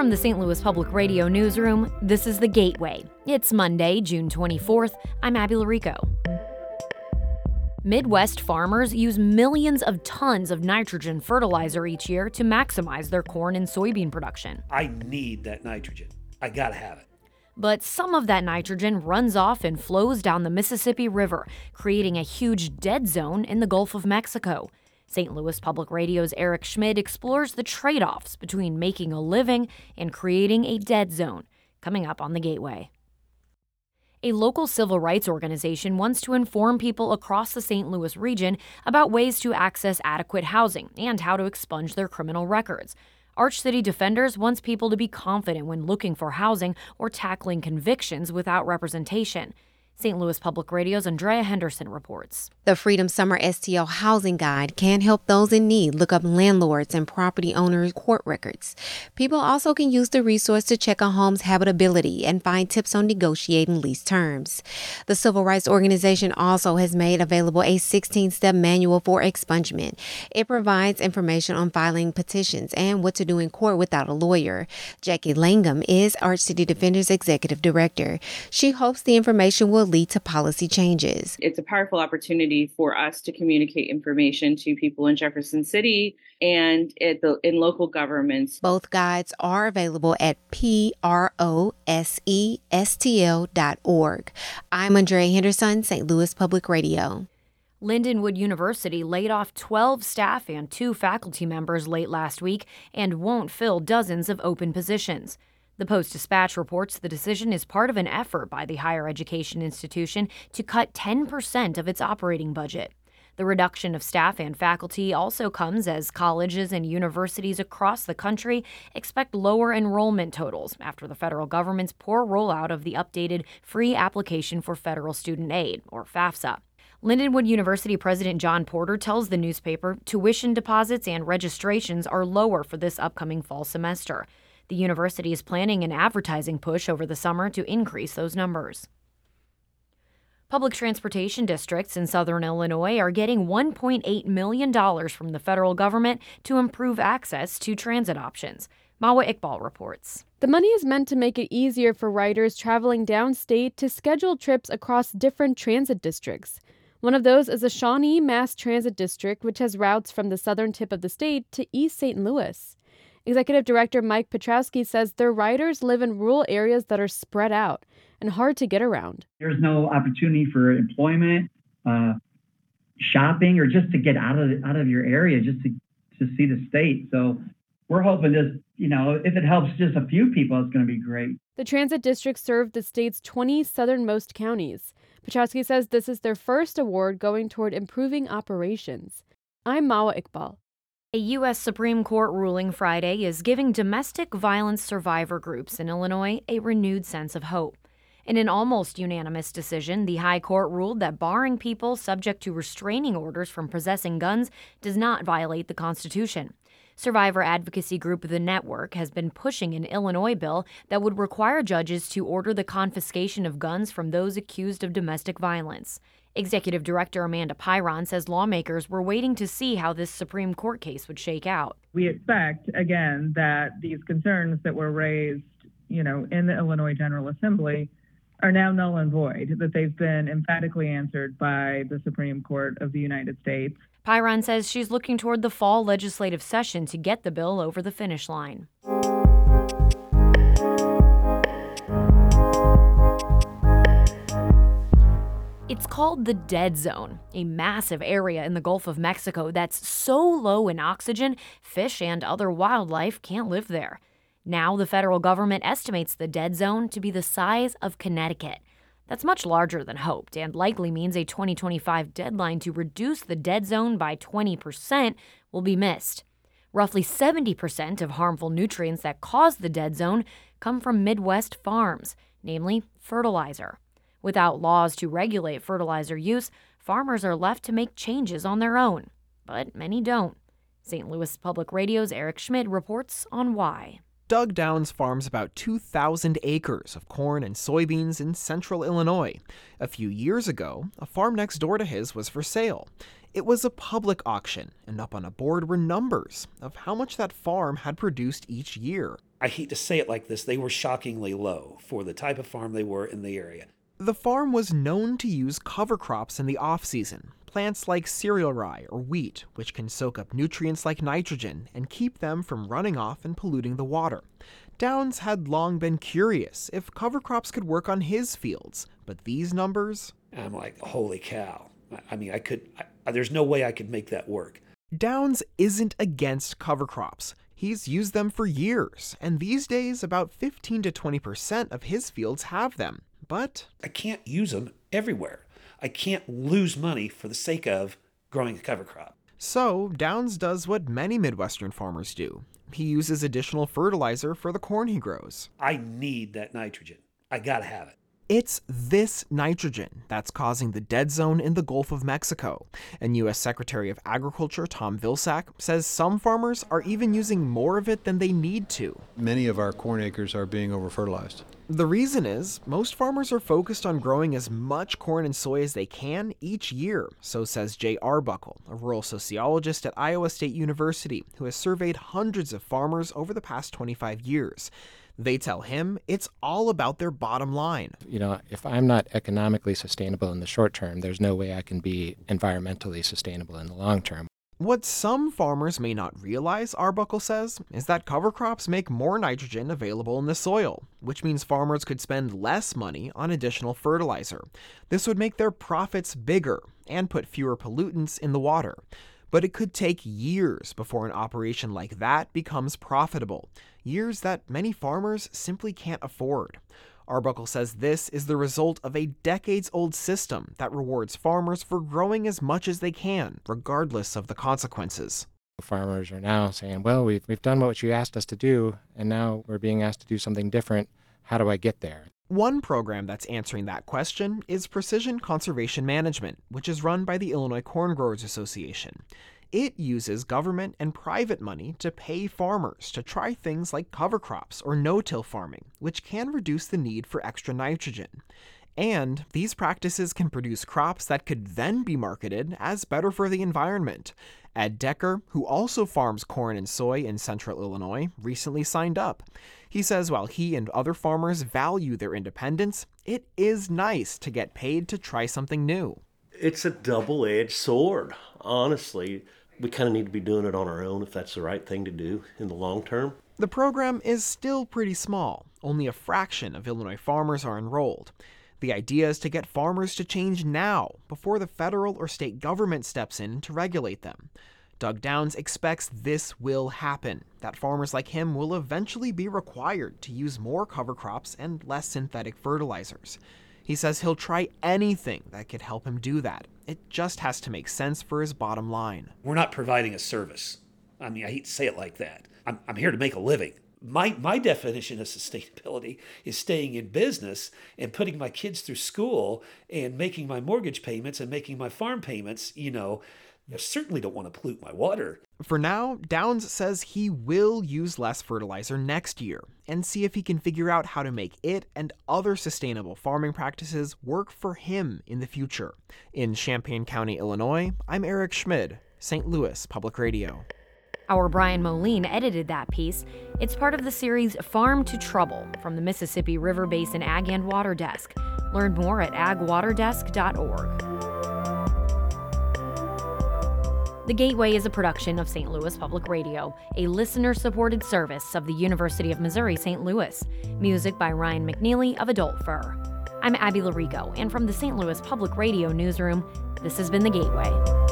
From the St. Louis Public Radio newsroom, this is The Gateway. It's Monday, June 24th. I'm Abby Larico. Midwest farmers use millions of tons of nitrogen fertilizer each year to maximize their corn and soybean production. I need that nitrogen. I gotta have it. But some of that nitrogen runs off and flows down the Mississippi River, creating a huge dead zone in the Gulf of Mexico. St. Louis Public Radio's Eric Schmid explores the trade-offs between making a living and creating a dead zone, coming up on The Gateway. A local civil rights organization wants to inform people across the St. Louis region about ways to access adequate housing and how to expunge their criminal records. Arch City Defenders wants people to be confident when looking for housing or tackling convictions without representation. St. Louis Public Radio's Andrea Henderson reports. The Freedom Summer STL Housing Guide can help those in need look up landlords and property owners' court records. People also can use the resource to check a home's habitability and find tips on negotiating lease terms. The Civil Rights Organization also has made available a 16-step manual for expungement. It provides information on filing petitions and what to do in court without a lawyer. Jackie Langham is Arch City Defenders Executive Director. She hopes the information will lead to policy changes. It's a powerful opportunity for us to communicate information to people in Jefferson City and in local governments. Both guides are available at prosestl.org. I'm Andrea Henderson, St. Louis Public Radio. Lindenwood University laid off 12 staff and 2 faculty members late last week and won't fill dozens of open positions. The Post-Dispatch reports the decision is part of an effort by the higher education institution to cut 10% of its operating budget. The reduction of staff and faculty also comes as colleges and universities across the country expect lower enrollment totals after the federal government's poor rollout of the updated Free Application for Federal Student Aid, or FAFSA. Lindenwood University President John Porter tells the newspaper tuition deposits and registrations are lower for this upcoming fall semester. The university is planning an advertising push over the summer to increase those numbers. Public transportation districts in southern Illinois are getting $1.8 million from the federal government to improve access to transit options. Mawa Iqbal reports. The money is meant to make it easier for riders traveling downstate to schedule trips across different transit districts. One of those is the Shawnee Mass Transit District, which has routes from the southern tip of the state to East St. Louis. Executive Director Mike Petrowski says their riders live in rural areas that are spread out and hard to get around. There's no opportunity for employment, shopping, or just to get out of your area, just to see the state. So we're hoping this, if it helps just a few people, it's going to be great. The transit district served the state's 20 southernmost counties. Petrowski says this is their first award going toward improving operations. I'm Mawa Iqbal. A U.S. Supreme Court ruling Friday is giving domestic violence survivor groups in Illinois a renewed sense of hope. In an almost unanimous decision, the High Court ruled that barring people subject to restraining orders from possessing guns does not violate the Constitution. Survivor advocacy group The Network has been pushing an Illinois bill that would require judges to order the confiscation of guns from those accused of domestic violence. Executive Director Amanda Pyron says lawmakers were waiting to see how this Supreme Court case would shake out. We expect, again, that these concerns that were raised, in the Illinois General Assembly are now null and void, that they've been emphatically answered by the Supreme Court of the United States. Pyron says she's looking toward the fall legislative session to get the bill over the finish line. It's called the Dead Zone, a massive area in the Gulf of Mexico that's so low in oxygen, fish and other wildlife can't live there. Now the federal government estimates the dead zone to be the size of Connecticut. That's much larger than hoped and likely means a 2025 deadline to reduce the dead zone by 20% will be missed. Roughly 70% of harmful nutrients that cause the dead zone come from Midwest farms, namely fertilizer. Without laws to regulate fertilizer use, farmers are left to make changes on their own. But many don't. St. Louis Public Radio's Eric Schmid reports on why. Doug Downs farms about 2,000 acres of corn and soybeans in central Illinois. A few years ago, a farm next door to his was for sale. It was a public auction, and up on a board were numbers of how much that farm had produced each year. I hate to say it like this, they were shockingly low for the type of farm they were in the area. The farm was known to use cover crops in the off-season, plants like cereal rye or wheat, which can soak up nutrients like nitrogen and keep them from running off and polluting the water. Downs had long been curious if cover crops could work on his fields, but these numbers... I'm like, holy cow. I mean, there's no way I could make that work. Downs isn't against cover crops. He's used them for years, and these days about 15 to 20% of his fields have them. But I can't use them everywhere. I can't lose money for the sake of growing a cover crop. So Downs does what many Midwestern farmers do. He uses additional fertilizer for the corn he grows. I need that nitrogen. I gotta have it. It's this nitrogen that's causing the dead zone in the Gulf of Mexico. And U.S. Secretary of Agriculture Tom Vilsack says some farmers are even using more of it than they need to. Many of our corn acres are being over-fertilized. The reason is most farmers are focused on growing as much corn and soy as they can each year, so says Jay Arbuckle, a rural sociologist at Iowa State University who has surveyed hundreds of farmers over the past 25 years. They tell him it's all about their bottom line. You know, if I'm not economically sustainable in the short term, there's no way I can be environmentally sustainable in the long term. What some farmers may not realize, Arbuckle says, is that cover crops make more nitrogen available in the soil, which means farmers could spend less money on additional fertilizer. This would make their profits bigger and put fewer pollutants in the water. But it could take years before an operation like that becomes profitable, years that many farmers simply can't afford. Arbuckle says this is the result of a decades-old system that rewards farmers for growing as much as they can, regardless of the consequences. Farmers are now saying, well, we've done what you asked us to do, and now we're being asked to do something different. How do I get there? One program that's answering that question is Precision Conservation Management, which is run by the Illinois Corn Growers Association. It uses government and private money to pay farmers to try things like cover crops or no-till farming, which can reduce the need for extra nitrogen. And these practices can produce crops that could then be marketed as better for the environment. Ed Decker, who also farms corn and soy in central Illinois, recently signed up. He says while he and other farmers value their independence, it is nice to get paid to try something new. It's a double-edged sword, honestly. We kind of need to be doing it on our own if that's the right thing to do in the long term. The program is still pretty small. Only a fraction of Illinois farmers are enrolled. The idea is to get farmers to change now, before the federal or state government steps in to regulate them. Doug Downs expects this will happen, that farmers like him will eventually be required to use more cover crops and less synthetic fertilizers. He says he'll try anything that could help him do that. It just has to make sense for his bottom line. We're not providing a service. I mean, I hate to say it like that. I'm here to make a living. My definition of sustainability is staying in business and putting my kids through school and making my mortgage payments and making my farm payments. I certainly don't want to pollute my water. For now, Downs says he will use less fertilizer next year and see if he can figure out how to make it and other sustainable farming practices work for him in the future. In Champaign County, Illinois, I'm Eric Schmid, St. Louis Public Radio. Our Brian Moline edited that piece. It's part of the series Farm to Trouble from the Mississippi River Basin Ag and Water Desk. Learn more at agwaterdesk.org. The Gateway is a production of St. Louis Public Radio, a listener-supported service of the University of Missouri St. Louis. Music by Ryan McNeely of Adult Fur. I'm Abby Larico, and from the St. Louis Public Radio newsroom, this has been The Gateway.